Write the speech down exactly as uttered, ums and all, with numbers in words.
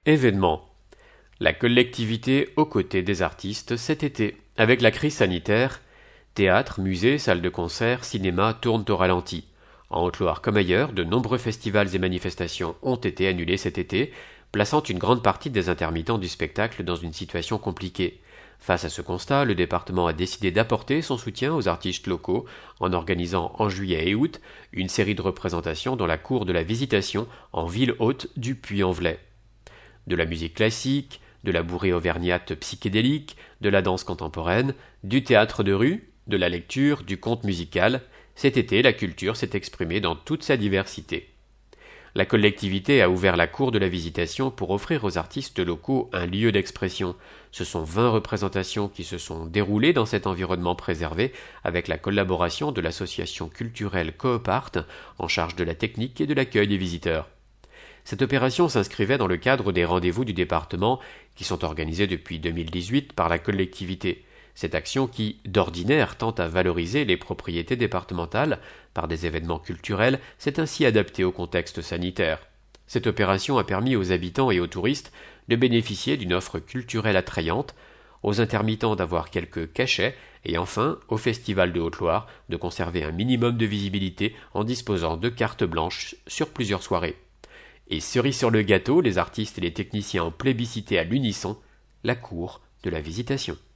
Événements. La collectivité aux côtés des artistes cet été. Avec la crise sanitaire, théâtres, musées, salles de concert, cinéma tournent au ralenti. En Haute-Loire comme ailleurs, de nombreux festivals et manifestations ont été annulés cet été, plaçant une grande partie des intermittents du spectacle dans une situation compliquée. Face à ce constat, le département a décidé d'apporter son soutien aux artistes locaux en organisant en juillet et août une série de représentations dans la cour de la Visitation en ville haute du Puy-en-Velay. De la musique classique, de la bourrée auvergnate psychédélique, de la danse contemporaine, du théâtre de rue, de la lecture, du conte musical, cet été la culture s'est exprimée dans toute sa diversité. La collectivité a ouvert la cour de la Visitation pour offrir aux artistes locaux un lieu d'expression. Ce sont vingt représentations qui se sont déroulées dans cet environnement préservé avec la collaboration de l'association culturelle Coopart en charge de la technique et de l'accueil des visiteurs. Cette opération s'inscrivait dans le cadre des rendez-vous du département qui sont organisés depuis deux mille dix-huit par la collectivité. Cette action qui, d'ordinaire, tente à valoriser les propriétés départementales par des événements culturels, s'est ainsi adaptée au contexte sanitaire. Cette opération a permis aux habitants et aux touristes de bénéficier d'une offre culturelle attrayante, aux intermittents d'avoir quelques cachets et enfin au Festival de Haute-Loire de conserver un minimum de visibilité en disposant de cartes blanches sur plusieurs soirées. Et cerise sur le gâteau, les artistes et les techniciens ont plébiscité à l'unisson la cour de la Visitation.